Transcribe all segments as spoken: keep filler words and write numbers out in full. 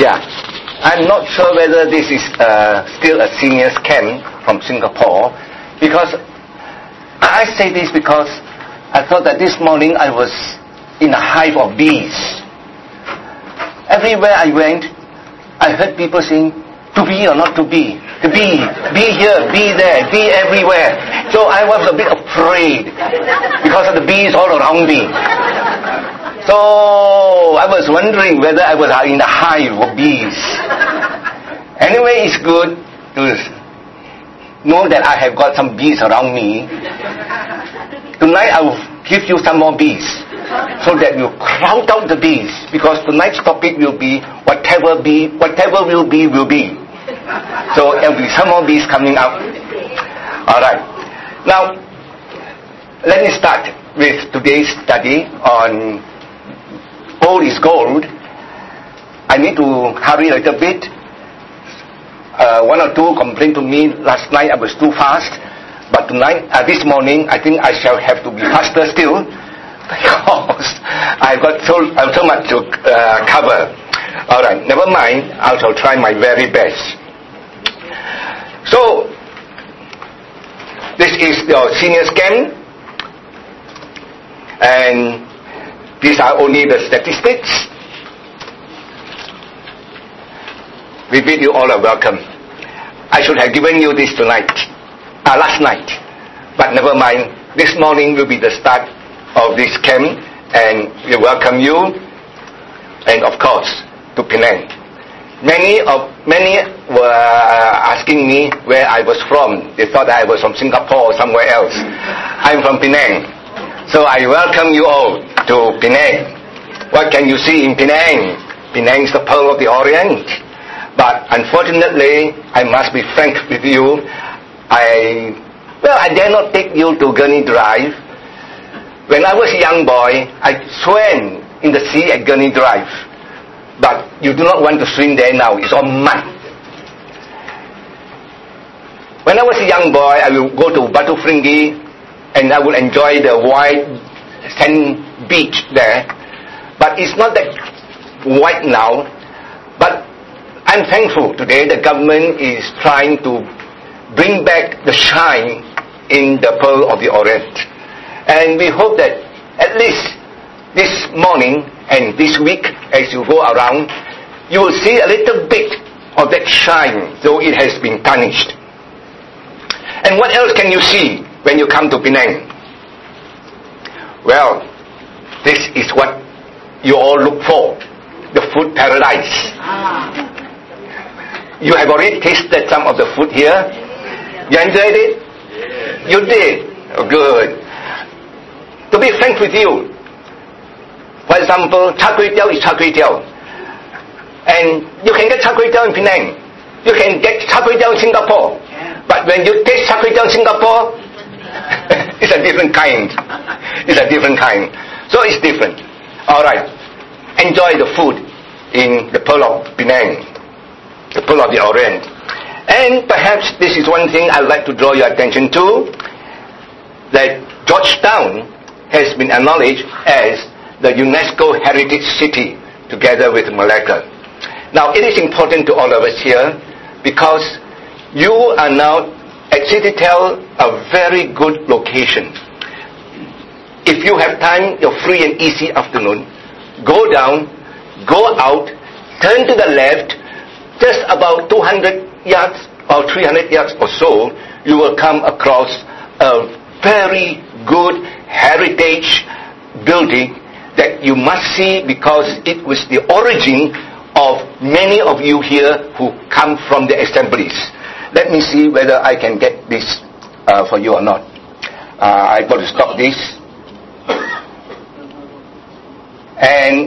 Yeah, I'm not sure whether this is uh, still a seniors camp from Singapore, because I say this because I thought that this morning I was in a hive of bees. Everywhere I went, I heard people saying, to be or not to be, to be, be here, be there, be everywhere. So I was a bit afraid because of the bees all around me. So I was wondering whether I was in the hive of bees. Anyway, it's good to know that I have got some bees around me. Tonight I will give you some more bees, so that you crowd out the bees, because tonight's topic will be whatever be, whatever will be, will be. So there will be some more bees coming out. Alright. Now, let me start with today's study on Old is Gold. I need to hurry a little bit. Uh, one or two complained to me last night I was too fast. But tonight, uh, this morning, I think I shall have to be faster still, because I've got so, uh, so much to uh, cover. Alright, never mind. I shall try my very best. So, this is your seniors camp, and these are only the statistics. Repeat, you all are welcome. I should have given you this tonight, uh, last night, but never mind. This morning will be the start of this camp, and we welcome you, and of course, to Penang. Many of many were asking me where I was from. They thought I was from Singapore or somewhere else. I'm from Penang. So I welcome you all to Penang. What can you see in Penang? Penang is the Pearl of the Orient. But unfortunately, I must be frank with you. I, well, I dare not take you to Gurney Drive. When I was a young boy, I swam in the sea at Gurney Drive. But you do not want to swim there now. It's all mud. When I was a young boy, I will go to Batu Ferringhi, and I will enjoy the white sand beach there. But it's not that white now. But I'm thankful today the government is trying to bring back the shine in the Pearl of the Orient. And we hope that at least this morning and this week, as you go around, you will see a little bit of that shine, though it has been tarnished. And what else can you see when you come to Penang? Well, this is what you all look for, the food paradise. You have already tasted some of the food here. You enjoyed it? You did? Oh, good. To be frank with you, for example, char kway teow is char kway teow. And you can get char kway teow in Penang. You can get char kway teow in Singapore. But when you taste char kway teow in Singapore, it's a different kind. It's a different kind. So it's different. Alright. Enjoy the food in the Pearl of Penang, the Pearl of the Orient. And perhaps this is one thing I'd like to draw your attention to, that Georgetown has been acknowledged as the UNESCO Heritage City together with Malacca. Now, it is important to all of us here because you are now at CityTel, a very good location. If you have time, your free and easy afternoon, go down, go out, turn to the left, just about two hundred yards or three hundred yards or so, you will come across a very good heritage building that you must see, because it was the origin of many of you here who come from the assemblies. Let me see whether I can get this uh, for you or not. Uh, I've got to stop this. And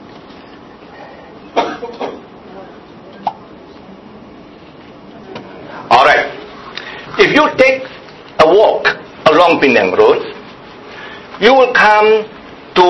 alright, if you take a walk along Penang Road, you will come to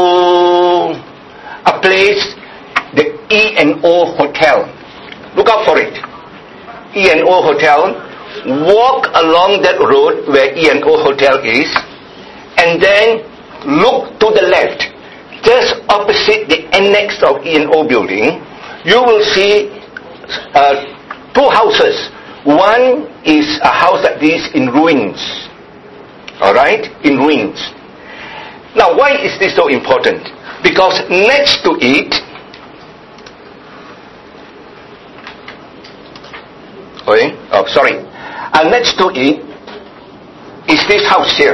a place, the E and O Hotel. Look out for it. E and O Hotel. Walk along that road where E and O Hotel is, and then look to the left. Just opposite the annex of E and O building, you will see uh, two houses. One is a house that is in ruins. Alright? In ruins. Now, why is this so important? Because next to it, okay, oh, sorry, uh, next to it is this house here.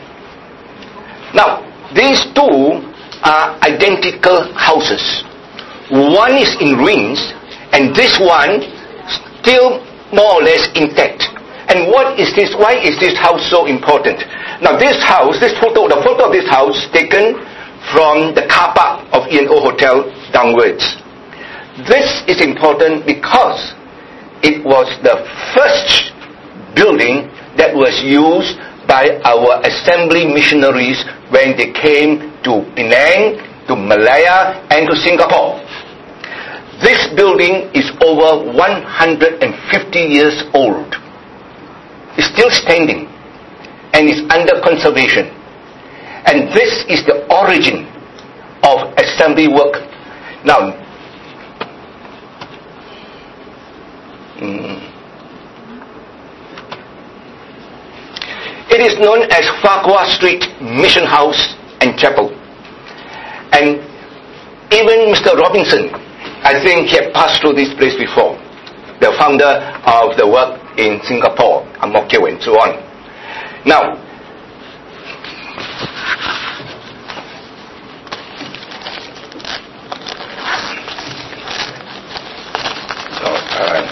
Now, these two are identical houses. One is in ruins, and this one still more or less intact. And what is this? Why is this house so important? Now, this house, this photo, the photo of this house taken from the car park of E and O Hotel downwards. This is important because it was the first building that was used by our assembly missionaries when they came to Penang, to Malaya, and to Singapore. This building is over one hundred fifty years old. It's still standing and is under conservation. And this is the origin of assembly work. Now, mm, it is known as Farquhar Street Mission House and Chapel. And even Mister Robinson, I think he had passed through this place before. The founder of the work in Singapore, Ang Mo Kio and so on. Now, oh, uh,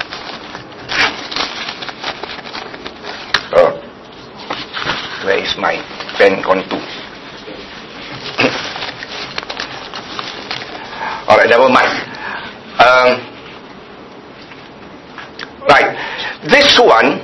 oh, where is my pen gone to? Alright, never mind. Um, right, this one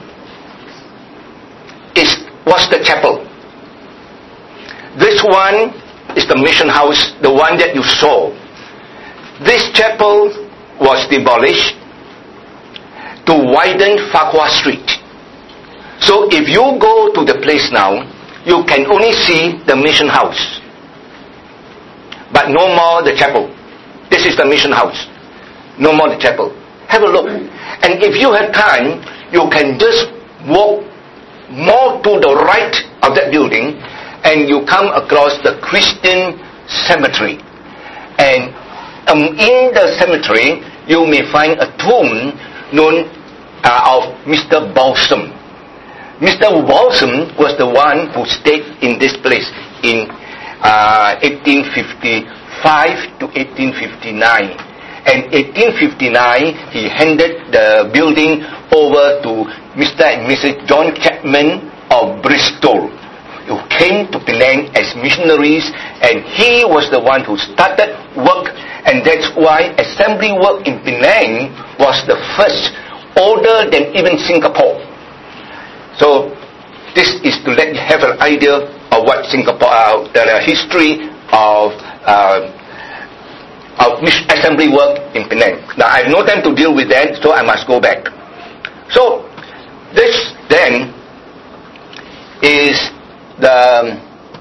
is was the chapel. This one is the mission house, the one that you saw. This chapel was demolished to widen Farquhar Street. So if you go to the place now, you can only see the mission house, but no more the chapel. This is the mission house. No more the chapel. Have a look. And if you have time, you can just walk more to the right of that building and you come across the Christian cemetery. And um, in the cemetery, you may find a tomb known uh, of Mister Balsam. Mister Balsam was the one who stayed in this place in uh, eighteen fifty-five to eighteen fifty-nine. And eighteen fifty-nine, he handed the building over to Mister and Missus John Chapman of Bristol, who came to Penang as missionaries, and he was the one who started work, and that's why assembly work in Penang was the first, older than even Singapore. So, this is to let you have an idea of what Singapore, uh, the history of uh, of assembly work in Penang. Now, I have no time to deal with that, so I must go back. So, this then is the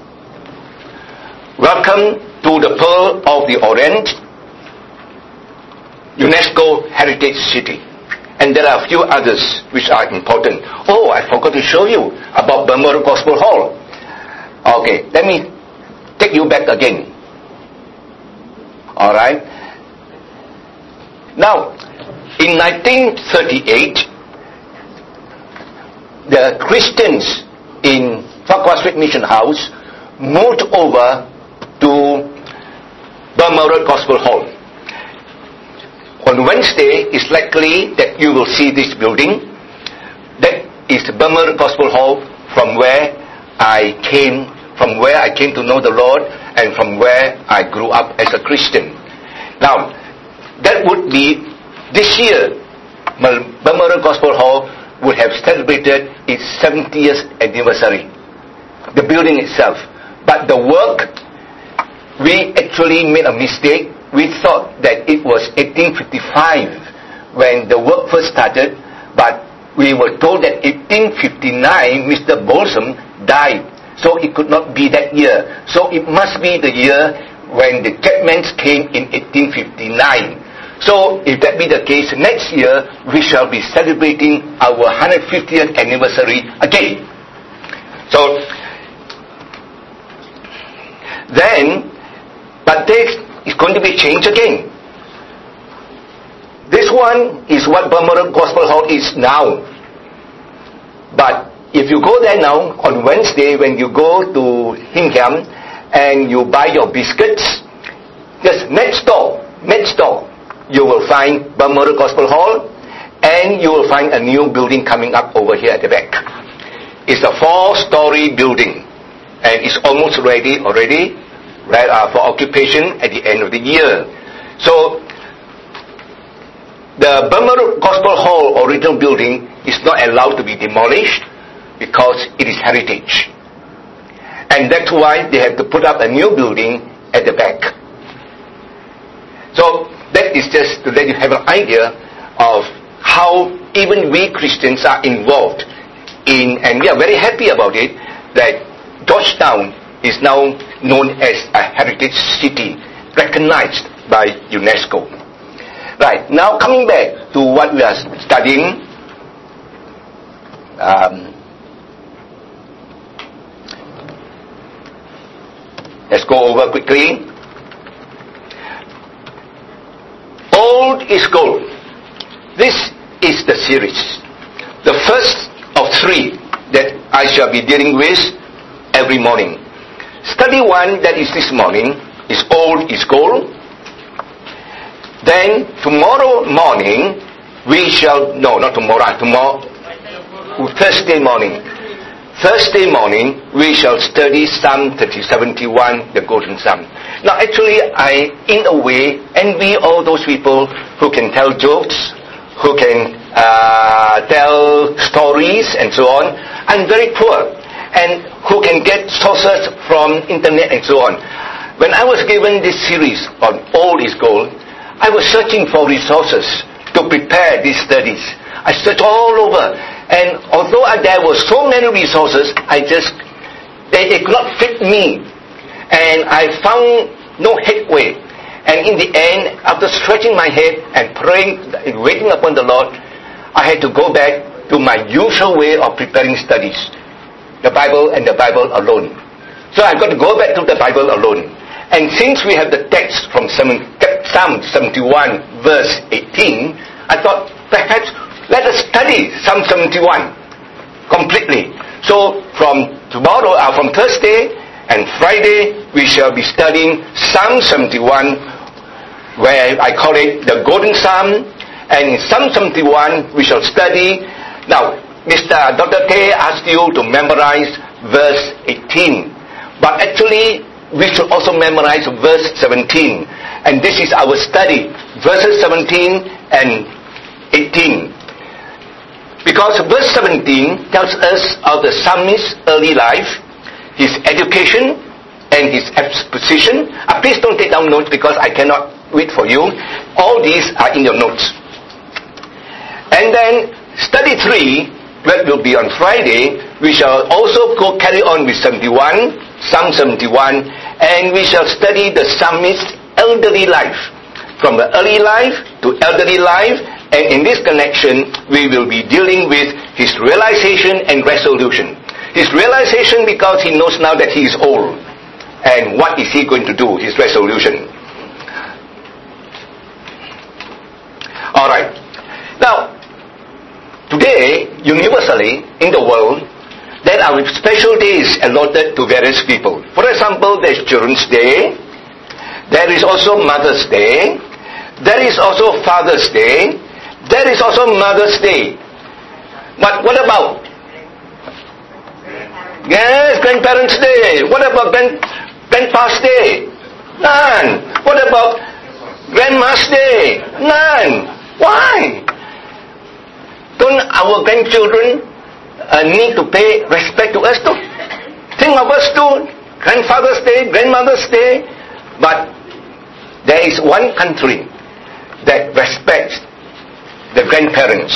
Welcome to the Pearl of the Orient, UNESCO Heritage City. And there are a few others which are important. Oh, I forgot to show you about Burma Road Gospel Hall. Okay, let me take you back again. Alright. Now, in nineteen thirty-eight, the Christians in Farquhar Street Mission House moved over to Burma Road Gospel Hall. On Wednesday, it's likely that you will see this building. That is the Burma Road Gospel Hall, from where I came, from where I came to know the Lord, and from where I grew up as a Christian. Now, that would be this year, Burma Road Gospel Hall would have celebrated its seventieth anniversary. The building itself. But the work, we actually made a mistake. We thought that it was eighteen fifty-five when the work first started, but we were told that eighteen fifty-nine Mister Balsam died. So it could not be that year. So it must be the year when the Chapmans came in eighteen fifty-nine. So, if that be the case, next year we shall be celebrating our one hundred fiftieth anniversary again. So, then, but this is going to be changed again. This one is what Balmoral Gospel Hall is now. But if you go there now, on Wednesday, when you go to Hingham and you buy your biscuits, just next door, next door, you will find Balmoral Gospel Hall, and you will find a new building coming up over here at the back. It's a four-story building, and it's almost ready already right, uh, for occupation at the end of the year. So, the Balmoral Gospel Hall original building is not allowed to be demolished because it is heritage. And that's why they have to put up a new building at the back. So, that is just to let you have an idea of how even we Christians are involved in, and we are very happy about it, that Georgetown is now known as a heritage city, recognized by UNESCO. Right, now coming back to what we are studying, um, let's go over quickly. Old is gold. This is the series. The first of three that I shall be dealing with every morning. Study one, that is this morning, is Old is Gold. Then tomorrow morning we shall, no, not tomorrow, tomorrow, Thursday morning. Thursday morning we shall study Psalm thirty seventy-one, the Golden Psalm. Now actually I, in a way, envy all those people who can tell jokes, who can uh, tell stories and so on. I'm very poor. And who can get sources from internet and so on. When I was given this series on Old is Gold, I was searching for resources to prepare these studies. I searched all over, and although I, there were so many resources, I just, they, they could not fit me. And I found no headway. And in the end, after stretching my head and praying and waiting upon the Lord, I had to go back to my usual way of preparing studies. The Bible and the Bible alone. So I've got to go back to the Bible alone. And since we have the text from Psalm seventy-one verse eighteen, I thought perhaps let us study Psalm seventy-one completely. So from tomorrow, uh, from Thursday and Friday, we shall be studying Psalm seventy-one, where I call it the Golden Psalm. And in Psalm seventy-one, we shall study. Now, Mister Doctor Tay asked you to memorize verse eighteen. But actually, we should also memorize verse seventeen. And this is our study, verses seventeen and eighteen. Because verse seventeen tells us of the psalmist's early life, his education, and his exposition. Uh, please don't take down notes because I cannot wait for you. All these are in your notes. And then, study three, that will be on Friday, we shall also go carry on with seventy-one, Psalm seventy-one, and we shall study the psalmist's elderly life. From the early life to elderly life, and in this connection, we will be dealing with his realization and resolution. His realization because he knows now that he is old. And what is he going to do? His resolution. Alright. Now, today, universally, in the world, there are special days allotted to various people. For example, there is Children's Day. There is also Mother's Day. There is also Father's Day. There is also Mother's Day. But what about? Yes, Grandparents' Day. What about grand, Grandpa's Day? None. What about Grandma's Day? None. Why? Don't our grandchildren uh, need to pay respect to us too? Think of us too. Grandfather's Day, Grandmother's Day. But there is one country that respects the grandparents.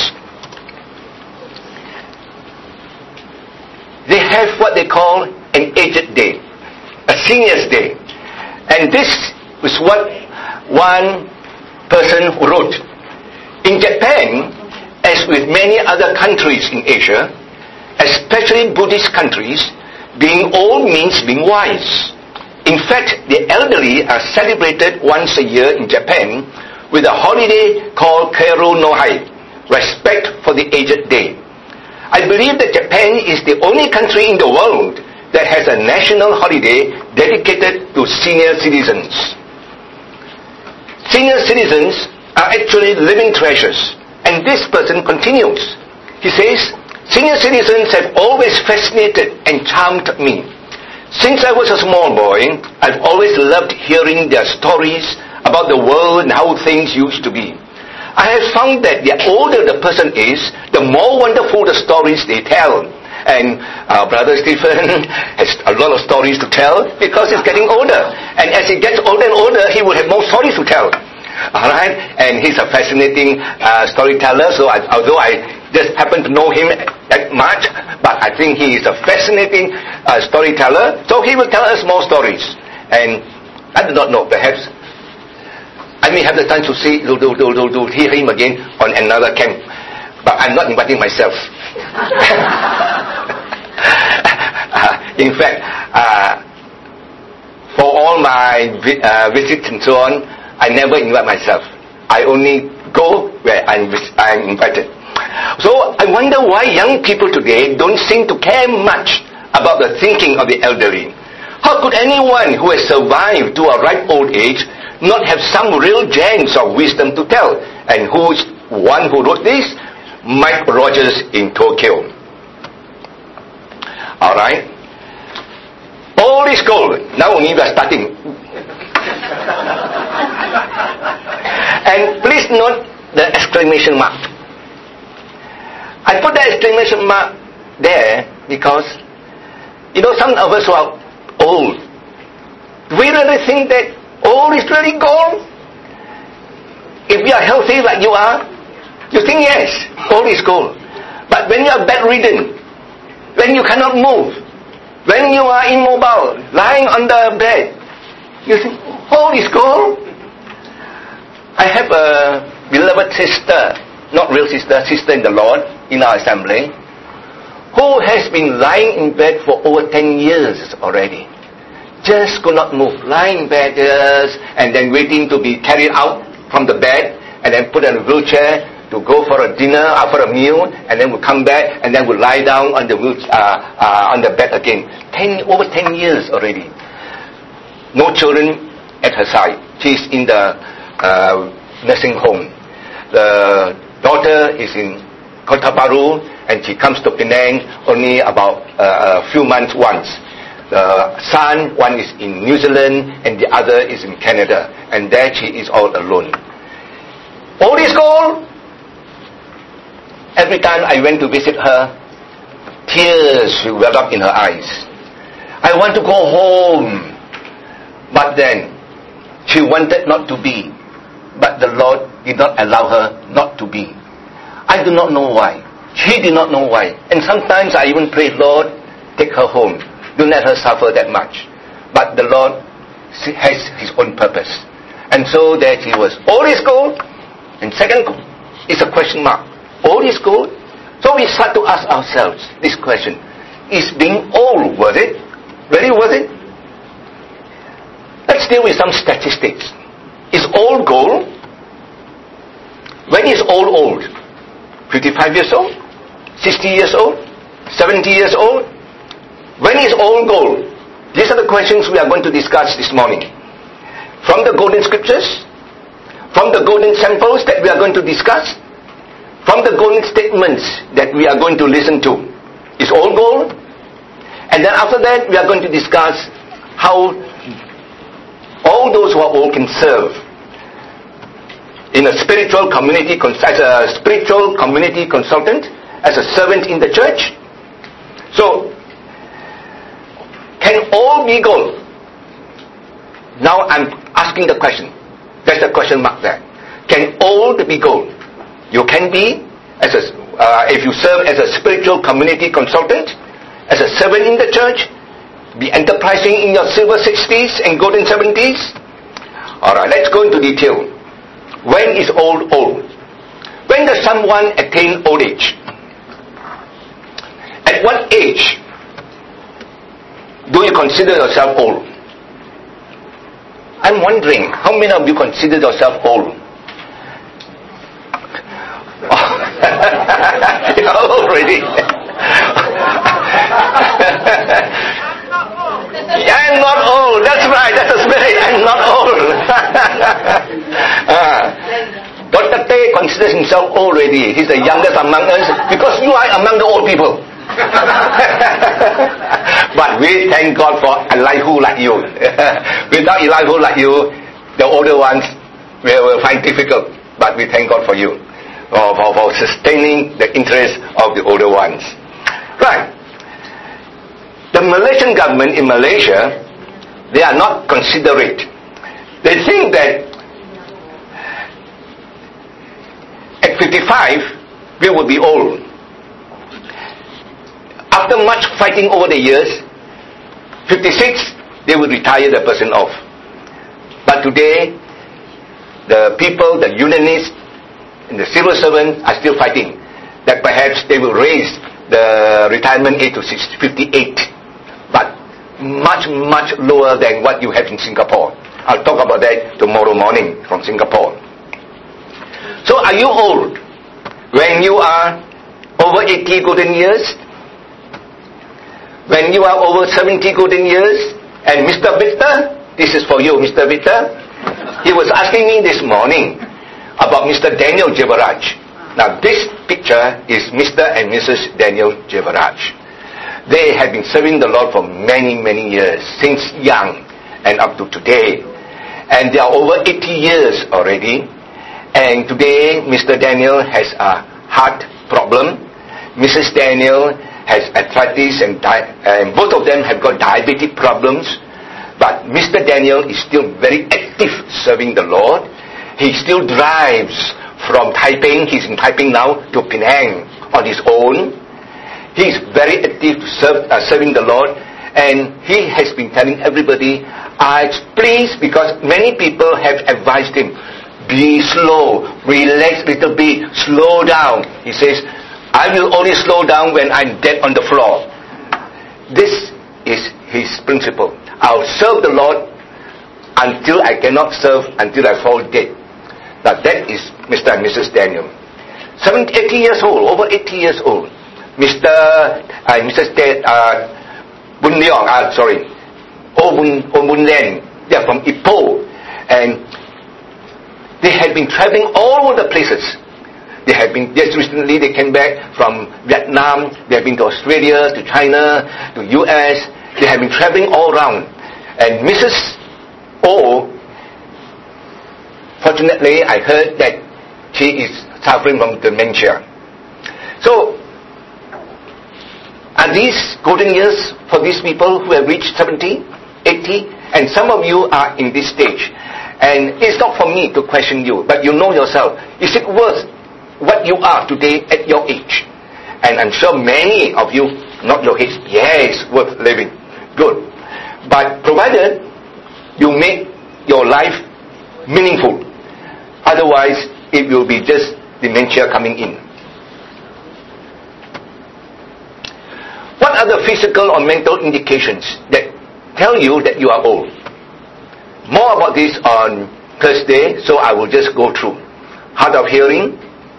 They have what they call an aged day, a senior's day. And this is what one person who wrote, "In Japan, as with many other countries in Asia, especially Buddhist countries, being old means being wise. In fact, the elderly are celebrated once a year in Japan with a holiday called Keru no Hai, respect for the aged day. I believe that Japan is the only country in the world that has a national holiday dedicated to senior citizens. Senior citizens are actually living treasures." And this person continues. He says, "Senior citizens have always fascinated and charmed me. Since I was a small boy, I've always loved hearing their stories about the world and how things used to be. I have found that the older the person is, the more wonderful the stories they tell." And uh, Brother Stephen has a lot of stories to tell because he's getting older. And as he gets older and older, he will have more stories to tell. Alright? And he's a fascinating uh, storyteller, so I, although I just happen to know him that much, but I think he is a fascinating uh, storyteller, so he will tell us more stories. And I do not know, perhaps I may have the time to see, to, to, to, to hear him again on another camp, but I'm not inviting myself. uh, in fact, uh, for all my vi- uh, visits and so on, I never invite myself. I only go where I'm, I'm invited. So I wonder why young people today don't seem to care much about the thinking of the elderly. How could anyone who has survived to a ripe old age not have some real gems of wisdom to tell? And who's one who wrote this? Mike Rogers in Tokyo. Alright. All is gold. Now only we are starting. And please note the exclamation mark. I put the exclamation mark there because, you know, some of us who are old, do we really think that old is really gold? If you are healthy like you are, you think yes, old is gold. But when you are bedridden, when you cannot move, when you are immobile, lying on the bed, you think, old is gold? I have a beloved sister, not real sister, sister in the Lord, in our assembly, who has been lying in bed for over ten years already. Just could not move, lying in bed yes, and then waiting to be carried out from the bed, and then put in a wheelchair to go for a dinner or for a meal, and then would come back, and then would lie down on the wheel, uh, uh, on the bed again. Ten, over ten years already. No children at her side. She's in the uh, nursing home. The daughter is in Kota Baru, and she comes to Penang only about uh, a few months once. The son, one is in New Zealand, and the other is in Canada, and there she is all alone. All is gold. Every time I went to visit her, tears welled up in her eyes. I want to go home. But then, she wanted not to be. But the Lord did not allow her not to be. I do not know why. She did not know why. And sometimes I even prayed, Lord, take her home. Don't let her suffer that much. But the Lord has His own purpose. And so there she was. All is gold. And second is a question mark. All is gold. So we start to ask ourselves this question. Is being old worth it? Really worth it? Let's deal with some statistics. Is old gold? When is old old? fifty-five years old? sixty years old? seventy years old? When is old gold? These are the questions we are going to discuss this morning. From the golden scriptures, from the golden samples that we are going to discuss, from the golden statements that we are going to listen to. Is old gold? And then after that, we are going to discuss how all those who are old can serve in a spiritual community, as a spiritual community consultant, as a servant in the church. So, can all be gold? Now I'm asking the question. There's a question mark there. Can all be gold? You can be, as a, uh, if you serve as a spiritual community consultant, as a servant in the church, be enterprising in your silver sixties and golden seventies. Alright, let's go into detail. When is old old? When does someone attain old age? At what age do you consider yourself old? I'm wondering, how many of you consider yourself old? You're old already. I'm not old. That's right. That's the spirit. I'm not old. uh, Doctor Tay considers himself old already. He's the youngest among us because you are among the old people. But we thank God for Elihu like you. Without Elihu like you, the older ones will, will find difficult. But we thank God for you, for, for, for sustaining the interest of the older ones. Right. The Malaysian government in Malaysia, they are not considerate. They think that at fifty-five, we will be old. After much fighting over the years, fifty-six, they will retire the person off. But today, the people, the unionists, and the civil servants are still fighting that perhaps they will raise the retirement age to fifty-eight, but much, much lower than what you have in Singapore. I'll talk about that tomorrow morning from Singapore. So are you old when you are over eighty golden years? When you are over seventy golden years? And Mister Victor, this is for you, Mister Victor. He was asking me this morning about Mister Daniel Jevaraj. Now this picture is Mister and Missus Daniel Jevaraj. They have been serving the Lord for many, many years, since young and up to today. And they are over eighty years already. And today, Mister Daniel has a heart problem. Missus Daniel has arthritis, and, di- and both of them have got diabetic problems. But Mister Daniel is still very active serving the Lord. He still drives from Taiping, he's in Taiping now, to Penang on his own. He is very active serve, uh, serving the Lord. And he has been telling everybody, I please, because many people have advised him, be slow, relax a little bit, slow down. He says, I will only slow down when I'm dead on the floor. This is his principle. I'll serve the Lord until I cannot serve, until I fall dead. Now that is Mister and Missus Daniel. seventy, eighty years old, over eighty years old. Mister Uh, Missus De, uh, Bun Leong, uh, sorry, Oh Bun, Oh Bun Len, they're from Ipoh. And they have been traveling all over the places. They have been, just recently they came back from Vietnam, they have been to Australia, to China, to U S, they have been traveling all around. And Missus O, fortunately I heard that she is suffering from dementia. So, are these golden years for these people who have reached seventy, eighty? And some of you are in this stage. And it's not for me to question you, but you know yourself. Is it worth what you are today at your age? And I'm sure many of you, not your age, yes, worth living. Good. But provided you make your life meaningful. Otherwise, it will be just dementia coming in. What are the physical or mental indications that tell you that you are old? More about this on Thursday, so I will just go through. Hard of hearing,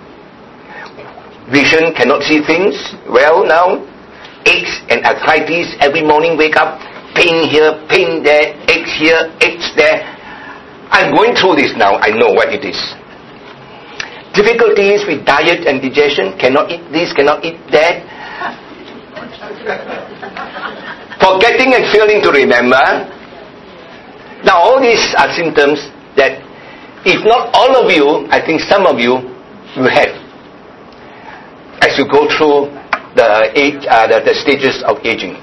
vision, cannot see things well now, aches and arthritis, every morning wake up, pain here, pain there, aches here, aches there. I'm going through this now, I know what it is. Difficulties with diet and digestion, cannot eat this, cannot eat that. Forgetting and failing to remember. Now all these are symptoms that if not all of you, I think some of you will have as you go through the age, uh, the, the stages of aging.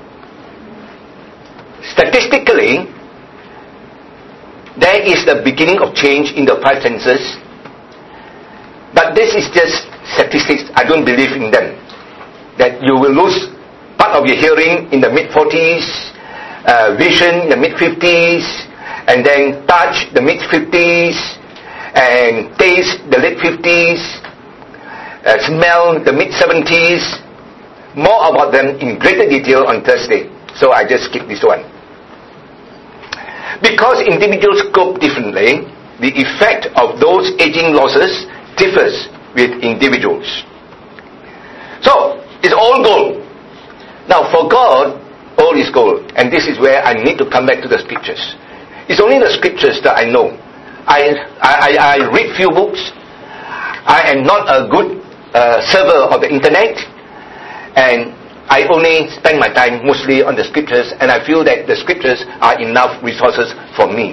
Statistically, there is the beginning of change in the five senses, but this is just statistics. I don't believe in them. That you will lose part of your hearing in the mid-forties, uh, vision in the mid-fifties, and then touch the mid-fifties, and taste the late fifties, uh, smell the mid seventies. More about them in greater detail on Thursday. So I just skip this one. Because individuals cope differently, the effect of those aging losses differs with individuals. So, it's all gold. Now, for God, all is gold. And this is where I need to come back to the scriptures. It's only the scriptures that I know. I, I, I read few books. I am not a good uh, server of the internet. And I only spend my time mostly on the scriptures, and I feel that the scriptures are enough resources for me.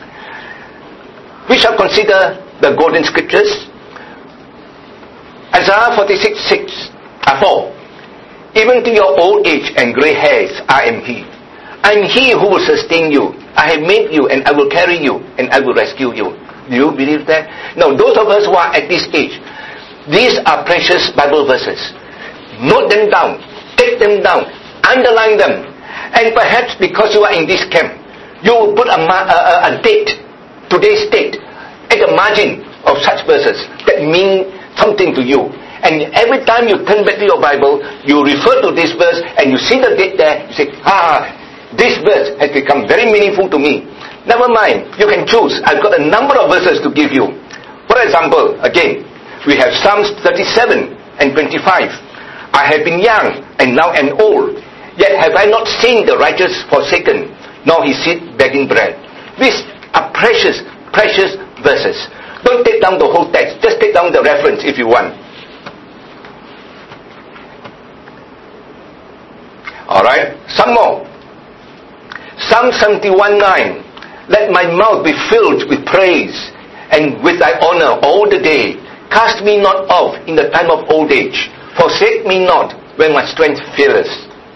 We shall consider the golden scriptures. Isaiah forty-six six, four. Even to your old age and grey hairs, I am He. I am He who will sustain you. I have made you, and I will carry you, and I will rescue you. Do you believe that? Now, those of us who are at this age, these are precious Bible verses. Note them down. Take them down. Underline them. And perhaps because you are in this camp, you will put a, a, a date, today's date, at the margin of such verses that mean something to you. And every time you turn back to your Bible, you refer to this verse and you see the date there, you say, ah, this verse has become very meaningful to me. Never mind, you can choose. I've got a number of verses to give you. For example, again, we have Psalms thirty-seven and twenty-five. I have been young, and now am old. Yet have I not seen the righteous forsaken, nor his seed begging bread. These are precious, precious verses. Don't take down the whole text. Just take down the reference if you want. Alright, some more. Psalm seventy-one nine. Let my mouth be filled with praise, and with thy honor all the day. Cast me not off in the time of old age. Forsake me not when my strength faileth.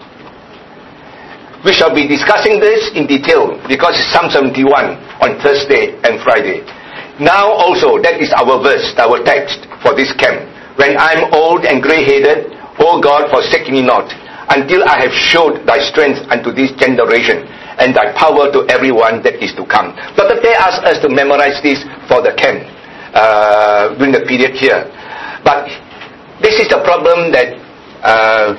We shall be discussing this in detail because it's Psalm seventy-one on Thursday and Friday. Now also, that is our verse, our text for this camp. When I am old and grey-headed, O God, forsake me not, until I have showed thy strength unto this generation, and thy power to everyone that is to come. Doctor Tay asked us to memorize this for the camp uh, during the period here. But this is the problem that uh,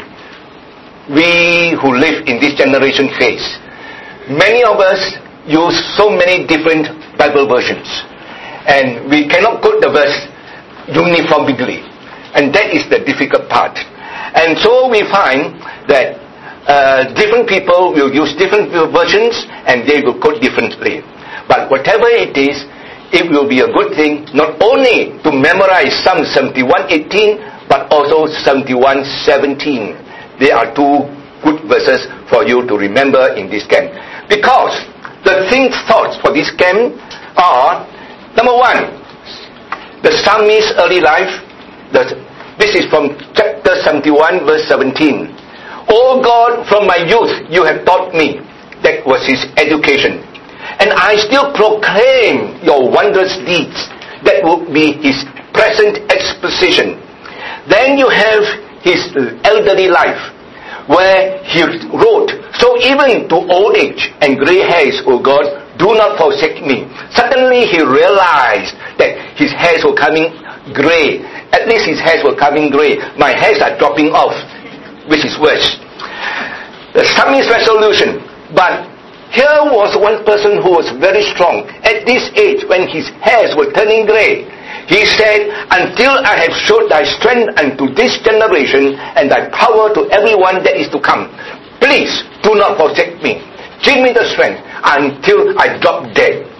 we who live in this generation face. Many of us use so many different Bible versions, and we cannot quote the verse uniformly, and that is the difficult part. And so we find that uh, different people will use different versions, and they will quote differently. But whatever it is, it will be a good thing not only to memorize Psalm seventy-one eighteen, but also seventy-one seventeen. They are two good verses for you to remember in this camp. Because the think thoughts for this camp are, number one, the psalmist's early life. The, this is from chapter seventy-one verse seventeen. O God, from my youth you have taught me. That was his education. And I still proclaim your wondrous deeds. That would be his present exposition. Then you have his elderly life, where he wrote, so even to old age and grey hairs, O God, do not forsake me. Suddenly he realized that his hairs were coming grey. At least his hairs were coming grey. My hairs are dropping off, which is worse. The psalmist's resolution. But here was one person who was very strong. At this age, when his hairs were turning grey, he said, until I have showed thy strength unto this generation, and thy power to everyone that is to come, please do not forsake me. Give me the strength until I drop dead.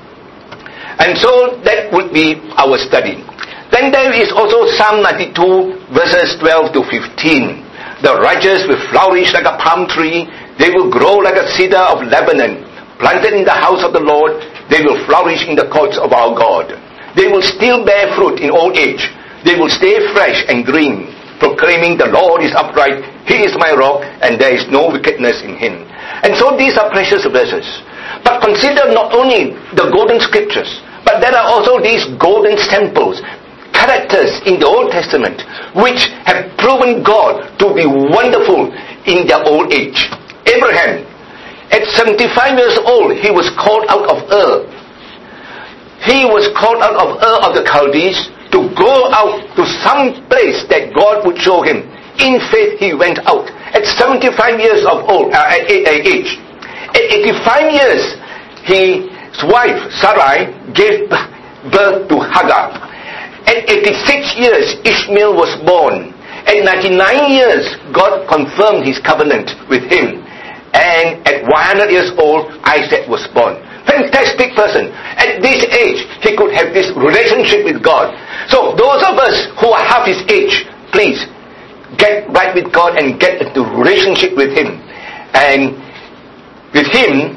And so that would be our study. Then there is also Psalm ninety-two verses twelve to fifteen. The righteous will flourish like a palm tree. They will grow like a cedar of Lebanon. Planted in the house of the Lord, they will flourish in the courts of our God. They will still bear fruit in old age. They will stay fresh and green, proclaiming the Lord is upright. He is my rock, and there is no wickedness in him. And so these are precious verses. But consider not only the golden scriptures, but there are also these golden samples, characters in the Old Testament, which have proven God to be wonderful in their old age. Abraham, at seventy-five years old, he was called out of Ur. he was called out of Ur of the Chaldees to go out to some place that God would show him. In faith, he went out at seventy-five years of old uh, age. At eighty-five years, his wife Sarai gave birth to Hagar. At eighty-six years, Ishmael was born. At ninety-nine years, God confirmed his covenant with him. And at one hundred years old, Isaac was born. Fantastic person. At this age, he could have this relationship with God. So those of us who are half his age, please get right with God and get into relationship with him. And with him,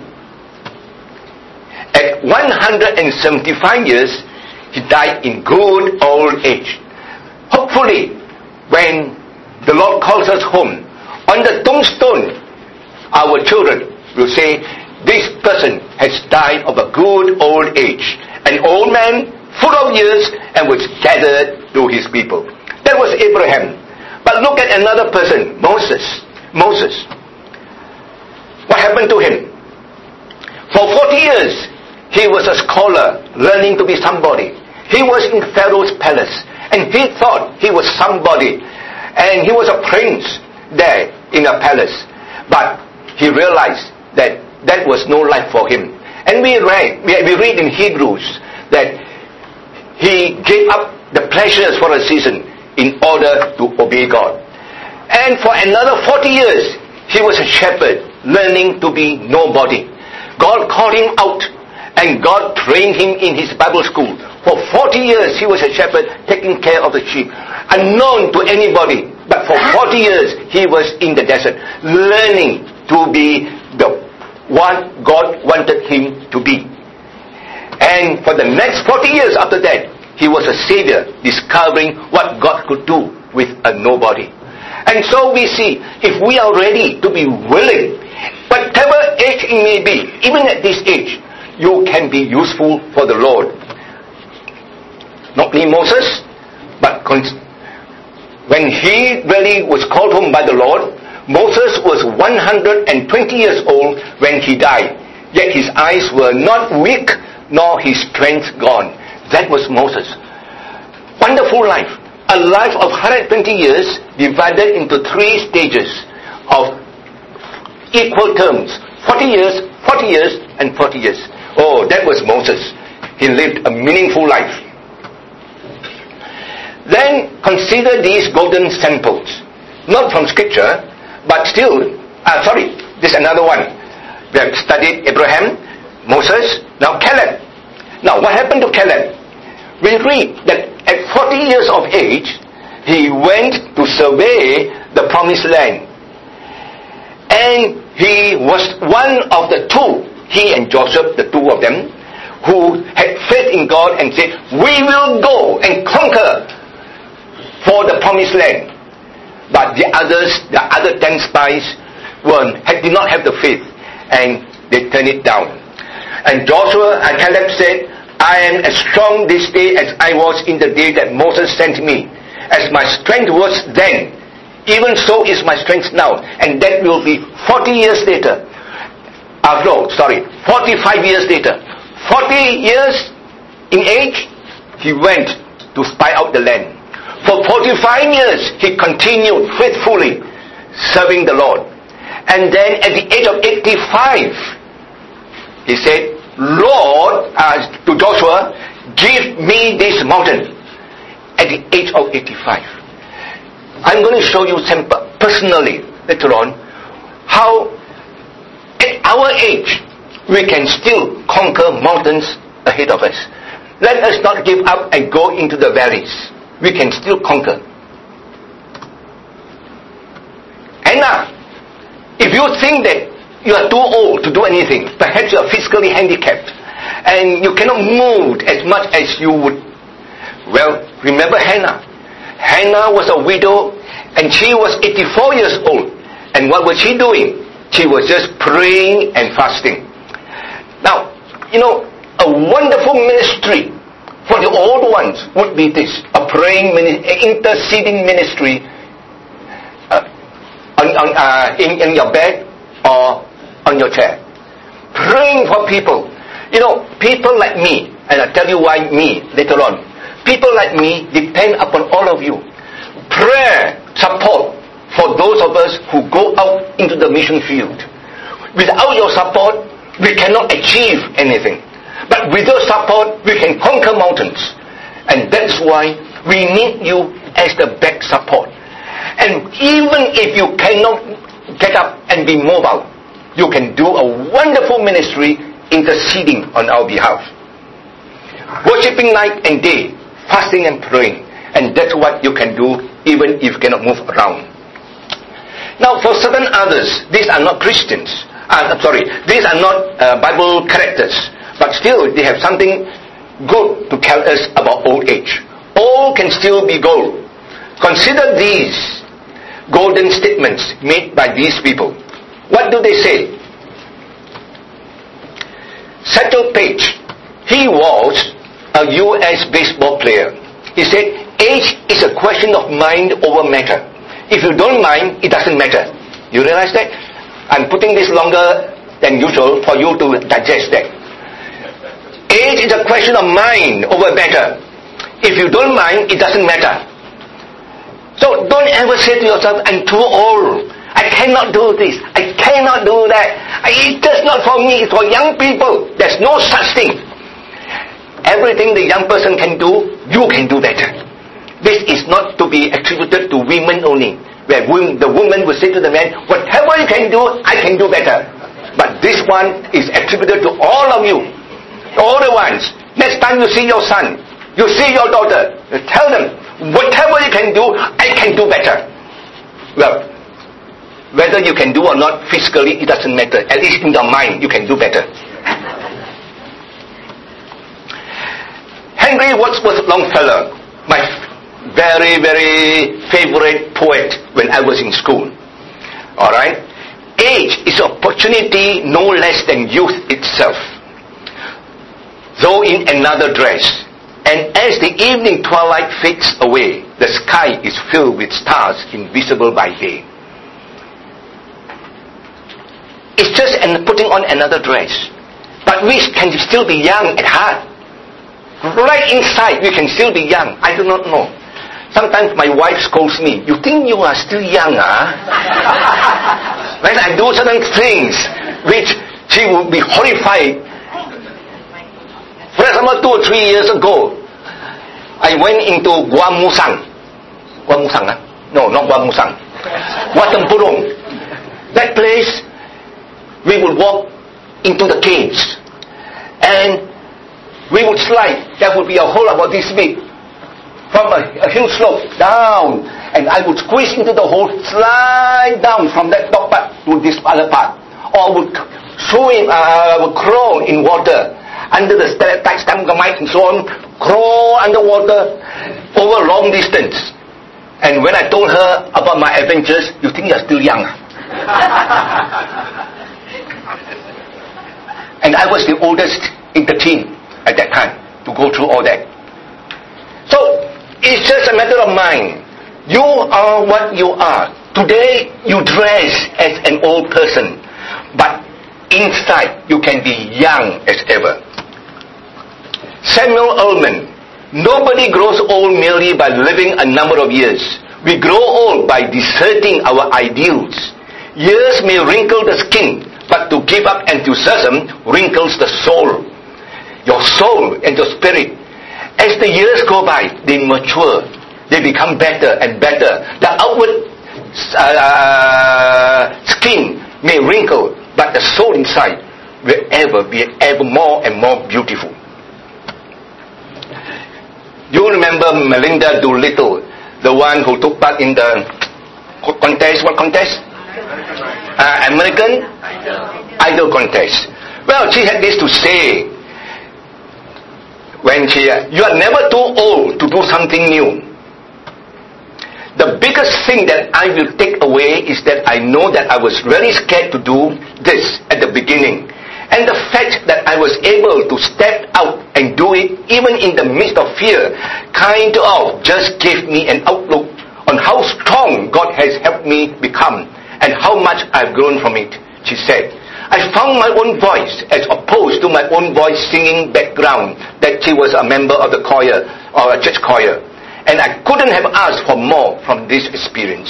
at one hundred seventy-five years, he died in good old age. Hopefully, when the Lord calls us home, on the tombstone, our children will say, this person has died of a good old age. An old man, full of years, and was gathered to his people. That was Abraham. But look at another person, Moses. Moses. What happened to him? For forty years, he was a scholar, learning to be somebody. He was in Pharaoh's palace, and he thought he was somebody. And he was a prince there in a palace. But he realized that that was no life for him. And we read, we read in Hebrews that he gave up the pleasures for a season in order to obey God. And for another forty years, he was a shepherd, learning to be nobody. God called him out, and God trained him in his Bible school. For forty years, he was a shepherd, taking care of the sheep, unknown to anybody. But for forty years, he was in the desert, learning to be the one God wanted him to be. And for the next forty years after that, he was a savior, discovering what God could do with a nobody. And so we see, if we are ready to be willing, whatever age it may be, even at this age, you can be useful for the Lord. Not only Moses, but when he really was called home by the Lord, Moses was one hundred twenty years old when he died. Yet his eyes were not weak, nor his strength gone. That was Moses. Wonderful life. A life of one hundred twenty years divided into three stages of equal terms. forty years, forty years, and forty years. Oh, that was Moses. He lived a meaningful life. Then consider these golden samples. Not from scripture, but still, uh, sorry, this is another one. We have studied Abraham, Moses, now Caleb. Now, what happened to Caleb? We read that at forty years of age, he went to survey the promised land. And he was one of the two, he and Joshua, the two of them, who had faith in God and said, we will go and conquer for the promised land. But the others, the other ten spies, were, had, did not have the faith, and they turned it down. And Joshua and Caleb said, I am as strong this day as I was in the day that Moses sent me. As my strength was then, even so is my strength now. And that will be forty years later. Uh, no, sorry, forty-five years later. forty years in age, he went to spy out the land. For forty-five years, he continued faithfully serving the Lord. And then at the age of eighty-five, he said, Lord, uh, to Joshua, give me this mountain. At the age of eighty-five. I'm going to show you some, personally later on how at our age we can still conquer mountains ahead of us. Let us not give up and go into the valleys. We can still conquer. Hannah, if you think that you are too old to do anything, perhaps you are physically handicapped, and you cannot move as much as you would. Well, remember Hannah. Hannah was a widow, and she was eighty-four years old. And what was she doing? She was just praying and fasting. Now, you know, a wonderful ministry for the old ones would be this, a praying, interceding ministry uh, on, on, uh, in, in your bed or on your chair. Praying for people. You know, people like me, And I'll tell you why me later on. People like me depend upon all of you. Prayer, support for those of us who go out into the mission field. Without your support, we cannot achieve anything. But with your support, we can conquer mountains. And that's why we need you as the back support. And even if you cannot get up and be mobile, you can do a wonderful ministry interceding on our behalf. Worshipping night and day, fasting and praying. And that's what you can do even if you cannot move around. Now for certain others, these are not Christians. Uh, I'm sorry, these are not uh, Bible characters. But still, they have something good to tell us about old age. All can still be gold. Consider these golden statements made by these people. What do they say? Satchel Paige, he was a U S baseball player. He said, age is a question of mind over matter. If you don't mind, it doesn't matter. You realize that? I'm putting this longer than usual for you to digest that. Age is a question of mind over matter. If you don't mind, it doesn't matter. So don't ever say to yourself, I'm too old. I cannot do this. I cannot do that. It's just not for me. It's for young people. There's no such thing. Everything the young person can do, you can do better. This is not to be attributed to women only. Where the woman will say to the man, whatever you can do, I can do better. But this one is attributed to all of you. All the ones. Next time you see your son, you see your daughter, you tell them, whatever you can do, I can do better. Well, whether you can do or not physically, it doesn't matter. At least in your mind, you can do better. Henry Wadsworth Longfellow, my very, very favorite poet when I was in school. Alright? Age is opportunity no less than youth itself. Though in another dress. And as the evening twilight fades away, the sky is filled with stars invisible by day. It's just an putting on another dress. But we can still be young at heart. Right inside, we can still be young. I do not know. Sometimes my wife scolds me. You think you are still young, ah? When I do certain things, which she will be horrified. For example, two or three years ago, I went into Guamusang. Guamusang, ah? No, not Guamusang. Wattenpurong. That place, we would walk into the caves. And we would slide. That would be a hole about this big. From a, a hill slope down. And I would squeeze into the hole, slide down from that top part to this other part. Or would swim, uh, would crawl in water. Under the tight stamagmite and so on. Crawl underwater over long distance. And when I told her about my adventures, you think you're still young. And I was the oldest in the team at that time to go through all that. So, it's just a matter of mind. You are what you are. Today, you dress as an old person. But inside, you can be young as ever. Samuel Ullman, nobody grows old merely by living a number of years. We grow old by deserting our ideals. Years may wrinkle the skin, but to give up enthusiasm wrinkles the soul. Your soul and your spirit. As the years go by, they mature. They become better and better. The outward uh, skin may wrinkle, but the soul inside will ever be ever more and more beautiful. You remember Melinda Doolittle, the one who took part in the contest, what contest? Uh, American Idol contest. Well, she had this to say. When she, you are never too old to do something new. The biggest thing that I will take away is that I know that I was very scared to do this at the beginning. And the fact that I was able to step out and do it even in the midst of fear kind of just gave me an outlook on how strong God has helped me become and how much I've grown from it. She said, I found my own voice as opposed to my own voice singing background that she was a member of the choir or a church choir. And I couldn't have asked for more from this experience.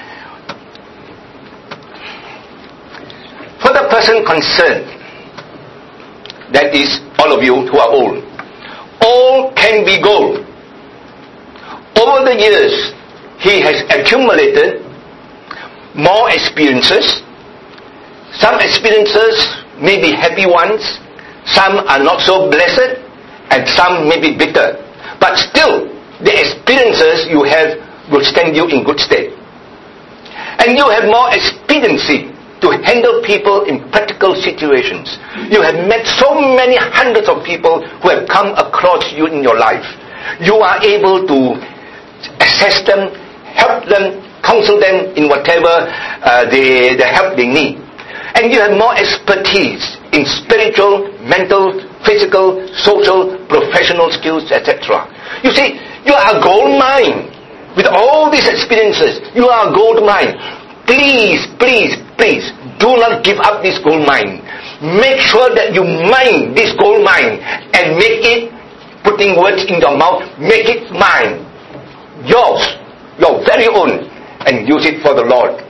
For the person concerned, that is all of you who are old, all can be gold. Over the years, he has accumulated more experiences. Some experiences may be happy ones, some are not so blessed, and some may be bitter. But still, the experiences you have will stand you in good stead. And you have more expediency to handle people in practical situations. You have met so many hundreds of people who have come across you in your life. You are able to assess them, help them, counsel them in whatever uh, they, the help they need. And you have more expertise in spiritual, mental, physical, social, professional skills, et cetera. You see, you are a gold mine. With all these experiences, you are a gold mine. Please, please, please, do not give up this gold mine. Make sure that you mine this gold mine and make it, putting words in your mouth, make it mine. Yours, your very own, and use it for the Lord.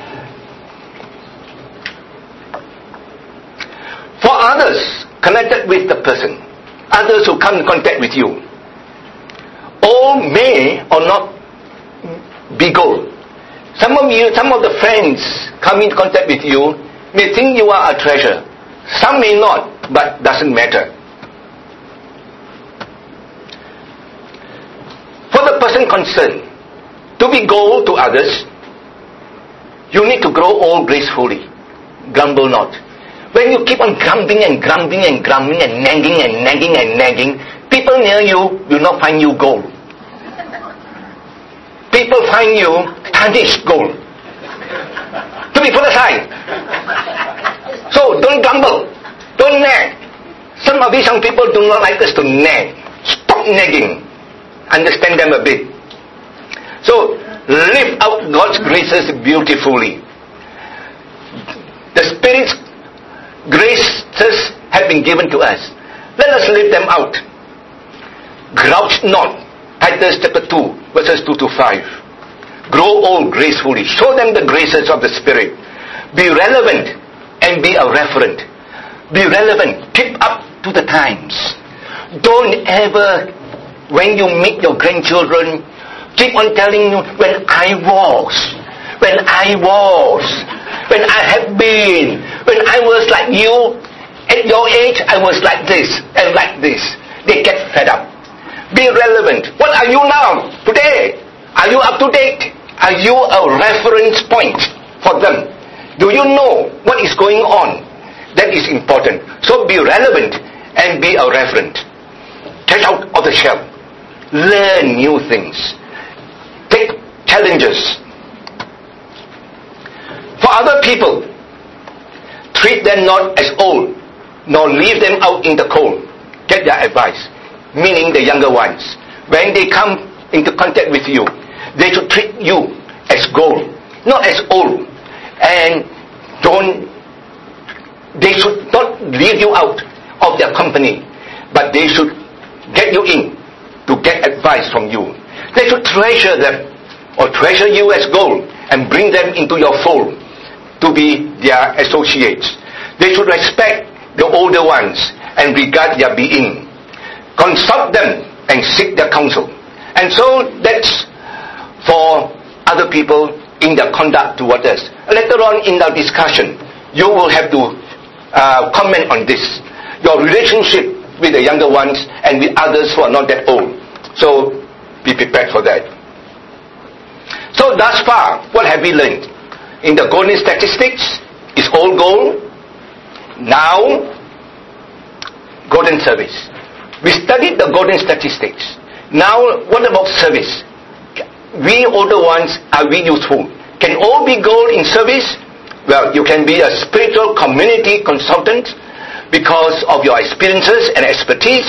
For others connected with the person, others who come in contact with you, all may or not be gold. Some of you, some of the friends come in contact with you may think you are a treasure. Some may not, but doesn't matter. For the person concerned, to be gold to others, you need to grow old gracefully. Grumble not. When you keep on grumbling and grumbling and grumbling and nagging and nagging and nagging, people near you will not find you gold. People find you tarnished gold. To be put aside. So don't grumble. Don't nag. Some of these young people do not like us to nag. Stop nagging. Understand them a bit. So live out God's graces beautifully. The Spirit's graces have been given to us. Let us live them out. Grouch not. Titus chapter two, verses two to five. Grow old gracefully. Show them the graces of the Spirit. Be relevant and be a referent. Be relevant. Keep up to the times. Don't ever, when you meet your grandchildren, keep on telling you, when I was, when I was, when I have been, when I was like you, at your age, I was like this and like this. They get fed up. Be relevant. What are you now, today? Are you up to date? Are you a reference point for them? Do you know what is going on? That is important. So be relevant and be a referent. Get out of the shell. Learn new things. Take challenges. For other people, treat them not as old, nor leave them out in the cold. Get their advice. Meaning the younger ones. When they come into contact with you, they should treat you as gold, not as old. And don't, they should not leave you out of their company, but they should get you in to get advice from you. They should treasure them, or treasure you as gold, and bring them into your fold to be their associates. They should respect the older ones and regard their being. Consult them and seek their counsel. And so that's for other people in their conduct toward us. Later on in our discussion, you will have to uh, comment on this. Your relationship with the younger ones and with others who are not that old. So be prepared for that. So thus far, what have we learned? In the golden statistics, is all gold. Now, golden service. We studied the golden statistics. Now, what about service? We older ones, are we useful? Can all be gold in service? Well, you can be a spiritual community consultant because of your experiences and expertise.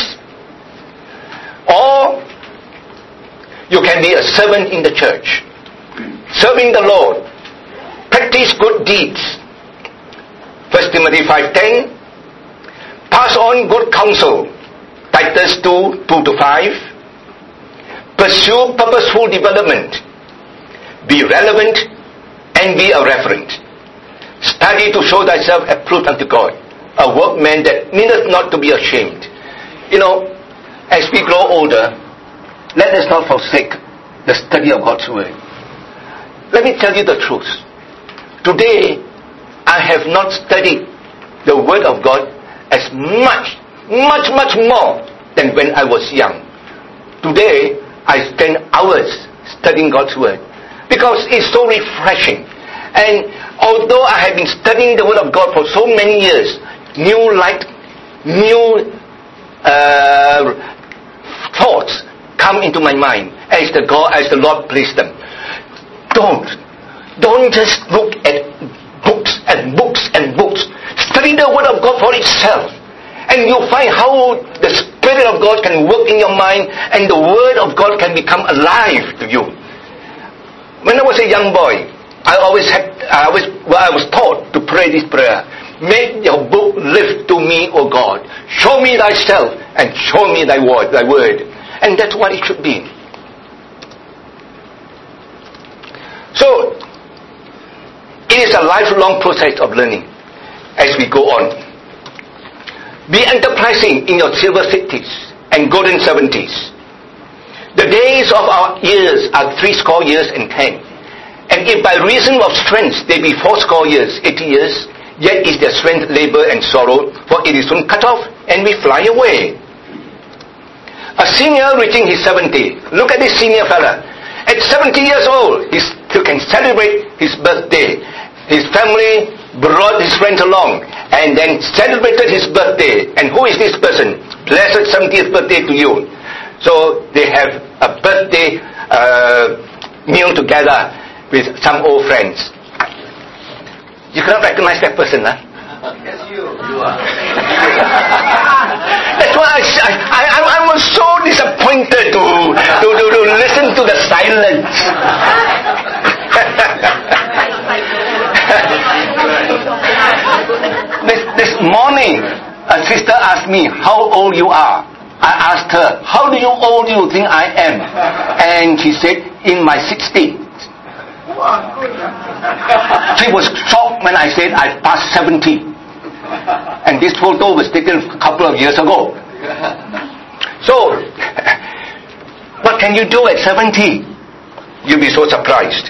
Or you can be a servant in the church, serving the Lord. Practice good deeds. First Timothy five ten. Pass on good counsel. Titus two two to five. Pursue purposeful development. Be relevant and be a referent. Study to show thyself approved unto God, a workman that needeth not to be ashamed. You know, as we grow older, let us not forsake the study of God's Word. Let me tell you the truth. Today, I have not studied the Word of God as much, much, much more than when I was young. Today, I spend hours studying God's Word because it's so refreshing. And although I have been studying the Word of God for so many years, new light, new uh, thoughts come into my mind as the God, as the Lord placed them. Don't, don't just look at books and books and books. Study the Word of God for itself, and you'll find how the Spirit of God can work in your mind, and the Word of God can become alive to you. When I was a young boy, I always had, I was, well, I was taught to pray this prayer. Make your book live to me, O God. Show me thyself and show me thy word, thy word. And that's what it should be. So, it is a lifelong process of learning as we go on. Be enterprising in your silver sixties and golden seventies. The days of our years are three score years and ten. And if by reason of strength they be four score years, eighty years, yet is their strength labor and sorrow, for it is soon cut off, and we fly away. A senior reaching his seventy. Look at this senior fella. At seventy years old, he still can celebrate his birthday. His family brought his friends along, and then celebrated his birthday. And who is this person? Blessed seventieth birthday to you. So they have a birthday uh, meal together with some old friends. You cannot recognize that person, huh? Yes, you. You are. That's why I, I, I, I was so disappointed to, to, to, to listen to the silence. this, this morning, a sister asked me how old you are. I asked her, how do you old you think I am? And she said, in my sixties. She was shocked when I said I passed seventy. And this photo was taken a couple of years ago. So, what can you do at seventy? You'll be so surprised.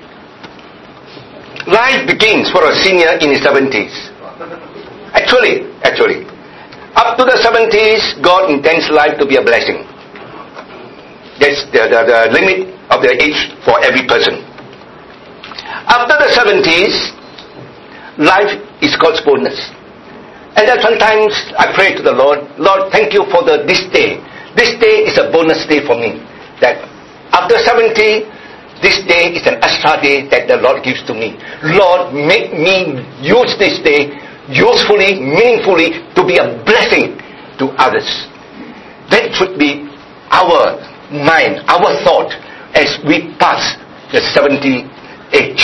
Life begins for a senior in his seventies. Actually, actually, up to the seventies, God intends life to be a blessing. That's the, the, the limit of the age for every person. After the seventies, life is God's bonus. And then sometimes I pray to the Lord, Lord, thank you for the this day. This day is a bonus day for me. That after seventy, this day is an extra day that the Lord gives to me. Lord, make me use this day usefully, meaningfully, to be a blessing to others. That should be our mind, our thought as we pass the seventy age.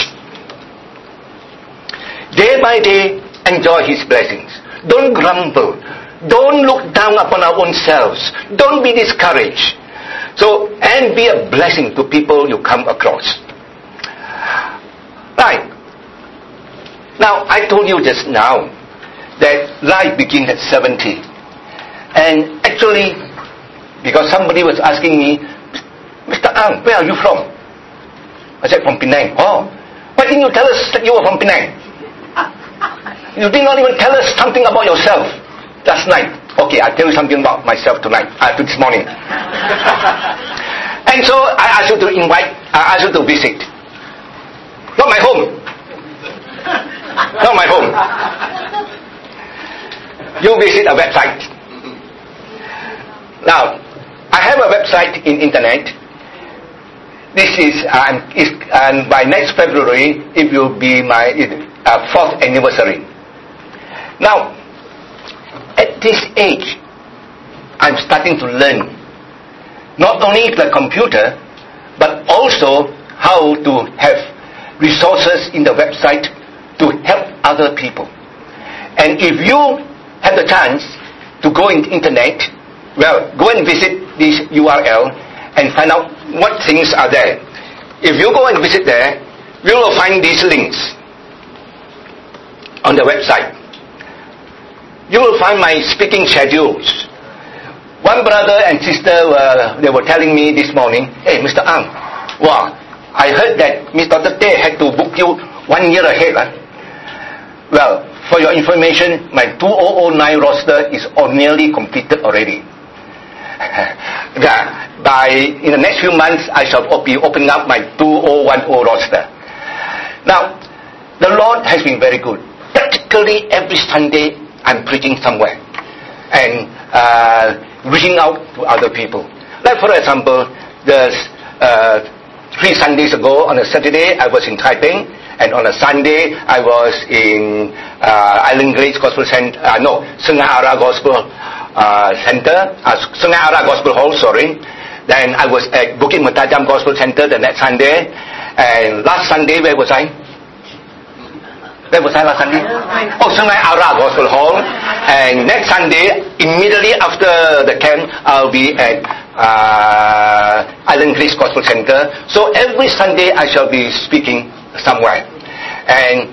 Day by day, enjoy His blessings. Don't grumble. Don't look down upon our own selves. Don't be discouraged. So, and be a blessing to people you come across. Right. Now, I told you just now that life begins at seventy. And actually, because somebody was asking me, Mister Ang, where are you from? I said, from Penang. Oh, why didn't you tell us that you were from Penang? You did not even tell us something about yourself last night. Okay, I'll tell you something about myself tonight, uh, this morning. And so I asked you to invite, I asked you to visit. Not my home. Not my home. You visit a website. Now, I have a website in internet. This is, um, is and by next February, it will be my uh, fourth anniversary. Now, at this age, I'm starting to learn not only the computer, but also how to have resources in the website to help other people. And if you have the chance to go in the internet, well, go and visit this U R L and find out what things are there. If you go and visit there, you will find these links on the website. You will find my speaking schedules. One brother and sister, uh, they were telling me this morning, hey, Mister Ang, wow, I heard that Mister Doctor Tay had to book you one year ahead. Huh? Well, for your information, my two thousand nine roster is all nearly completed already. By in the next few months, I shall be opening up my two thousand ten roster. Now, the Lord has been very good. Practically every Sunday, I'm preaching somewhere and uh, reaching out to other people. Like for example, there's uh, three Sundays ago on a Saturday, I was in Taipei, and on a Sunday, I was in uh, Island Grace Gospel Center. Uh, no, Sungai Ara Gospel uh, Center, uh, Sungai Ara Gospel Hall. Sorry. Then I was at Bukit Mertajam Gospel Center the next Sunday, and last Sunday, where was I? Where was I last Sunday? Oh, Sungai Ara Gospel Hall. And next Sunday, immediately after the camp, I'll be at uh, Island Grace Gospel Center. So every Sunday, I shall be speaking somewhere. And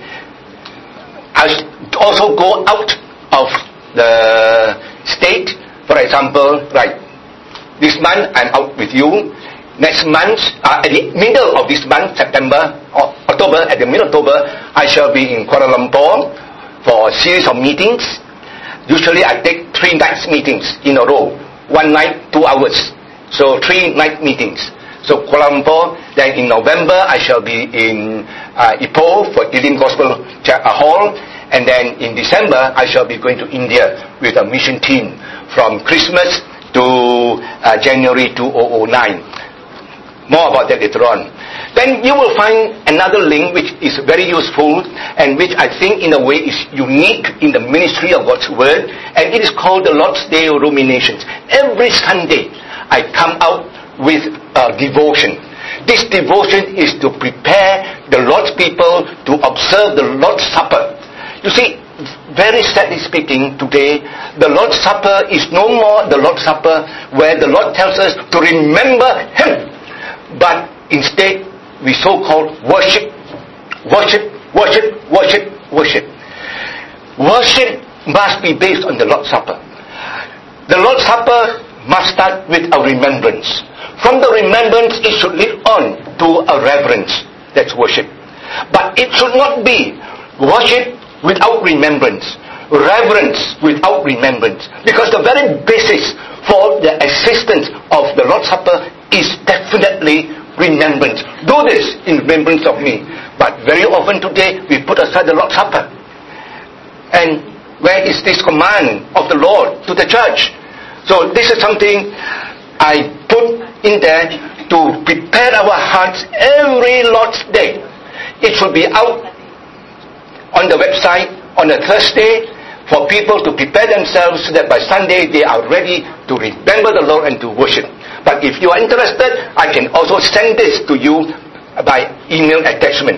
I also go out of the state. For example, right, this month, I'm out with you. Next month, uh, at the middle of this month, September, or October, at the middle of October, I shall be in Kuala Lumpur for a series of meetings. Usually I take three nights meetings in a row. One night, two hours. So three night meetings. So Kuala Lumpur, then in November, I shall be in uh, Ipoh for Elim Gospel Hall. And then in December, I shall be going to India with a mission team from Christmas to uh, January two thousand nine. More about that later on. Then you will find another link which is very useful and which I think in a way is unique in the ministry of God's Word, and it is called the Lord's Day Ruminations. Every Sunday I come out with a devotion. This devotion is to prepare the Lord's people to observe the Lord's Supper. You see, very sadly speaking, today, the Lord's Supper is no more the Lord's Supper where the Lord tells us to remember Him. But instead, we so-called worship, worship, worship, worship, worship. Worship must be based on the Lord's Supper. The Lord's Supper must start with a remembrance. From the remembrance, it should lead on to a reverence. That's worship. But it should not be worship without remembrance, reverence without remembrance. Because the very basis for the existence of the Lord's Supper is definitely remembrance. Do this in remembrance of me. But very often today, we put aside the Lord's Supper. And where is this command of the Lord to the church? So this is something I put in there to prepare our hearts every Lord's Day. It should be out on the website on a Thursday for people to prepare themselves so that by Sunday they are ready to remember the Lord and to worship. But if you are interested, I can also send this to you by email attachment.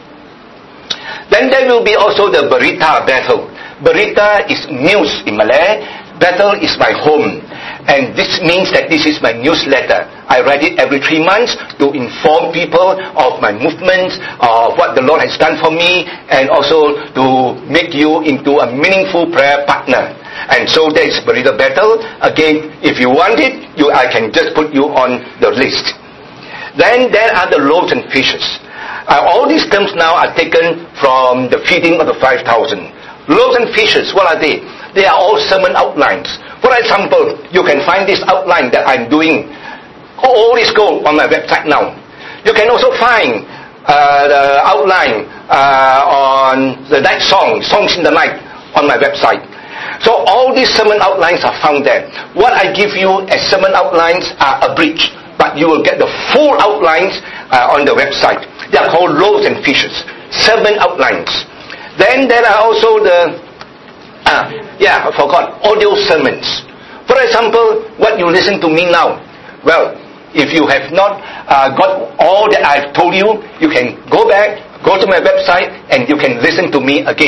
Then there will be also the Berita Bethel. Berita is news in Malay. Bethel is my home. And this means that this is my newsletter. I write it every three months to inform people of my movements, of what the Lord has done for me, and also to make you into a meaningful prayer partner. And so there is Berita Bethel. Again, if you want it, you, I can just put you on the list. Then there are the loaves and fishes. Uh, all these terms now are taken from the feeding of the five thousand. Loaves and fishes, what are they? They are all sermon outlines. For example, you can find this outline that I'm doing. All is gold on my website now. You can also find uh, the outline uh, on the night song, Songs in the Night, on my website. So all these sermon outlines are found there. What I give you as sermon outlines are abridged, but you will get the full outlines uh, on the website. They are called loaves and fishes, sermon outlines. Then there are also the, uh, yeah, I forgot, audio sermons. For example, what you listen to me now. Well, if you have not uh, got all that I've told you, you can go back, go to my website, and you can listen to me again.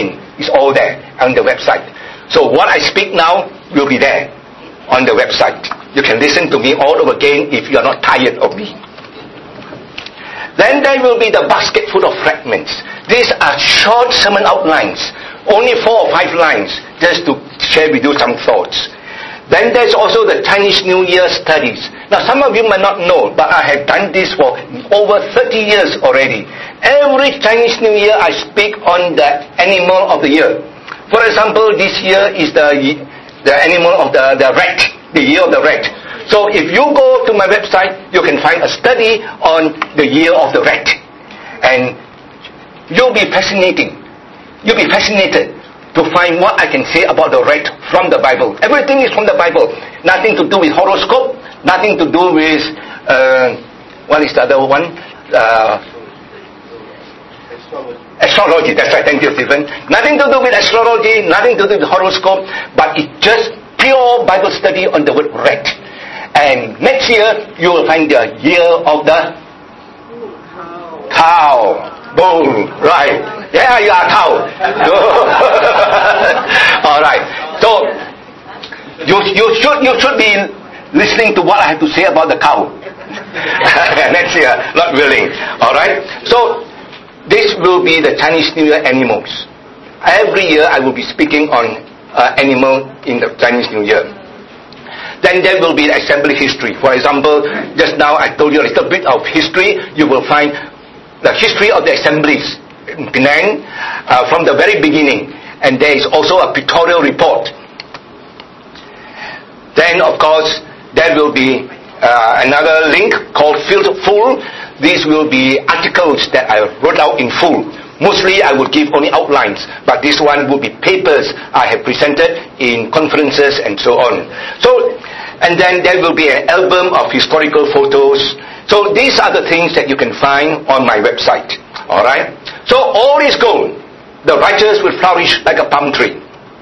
It's all there on the website. So what I speak now will be there on the website. You can listen to me all over again if you are not tired of me. Then there will be the basket full of fragments. These are short sermon outlines, only four or five lines, just to share with you some thoughts. Then there's also the Chinese New Year studies. Now some of you might not know, but I have done this for over thirty years already. Every Chinese New Year I speak on the animal of the year. For example, this year is the the animal of the, the rat, the year of the rat. So if you go to my website, you can find a study on the year of the rat. And you'll be fascinating. You'll be fascinated to find what I can say about the rat from the Bible. Everything is from the Bible. Nothing to do with horoscope. Nothing to do with, uh, what is the other one? Uh, astrology. That's right. Thank you, Stephen. Nothing to do with astrology. Nothing to do with horoscope. But it's just pure Bible study on the word rat. And next year, you will find the year of the cow. Bull. Right. Yeah, you are cow. Alright. So, you, you, should, you should be listening to what I have to say about the cow. Next year, not willing. Alright. So, this will be the Chinese New Year animals. Every year I will be speaking on uh, animal in the Chinese New Year. Then there will be assembly history. For example, just now I told you a little bit of history. You will find the history of the assemblies in Penang uh, from the very beginning. And there is also a pictorial report. Then, of course, there will be uh, another link called Filled Full. These will be articles that I wrote out in full. Mostly I will give only outlines, but this one will be papers I have presented in conferences and so on. So, and then there will be an album of historical photos. So these are the things that you can find on my website. Alright? So all is gold. The righteous will flourish like a palm tree.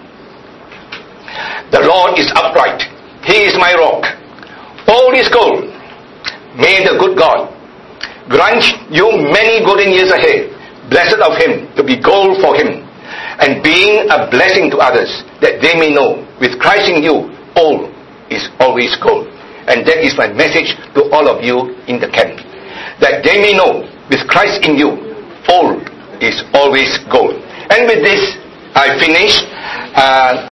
The Lord is upright. He is my rock. All is gold. May the good God grant you many golden years ahead. Blessed of Him, to be gold for Him, and being a blessing to others, that they may know, with Christ in you, all is always gold. And that is my message to all of you in the camp. That they may know, with Christ in you, all is always gold. And with this, I finish. Uh,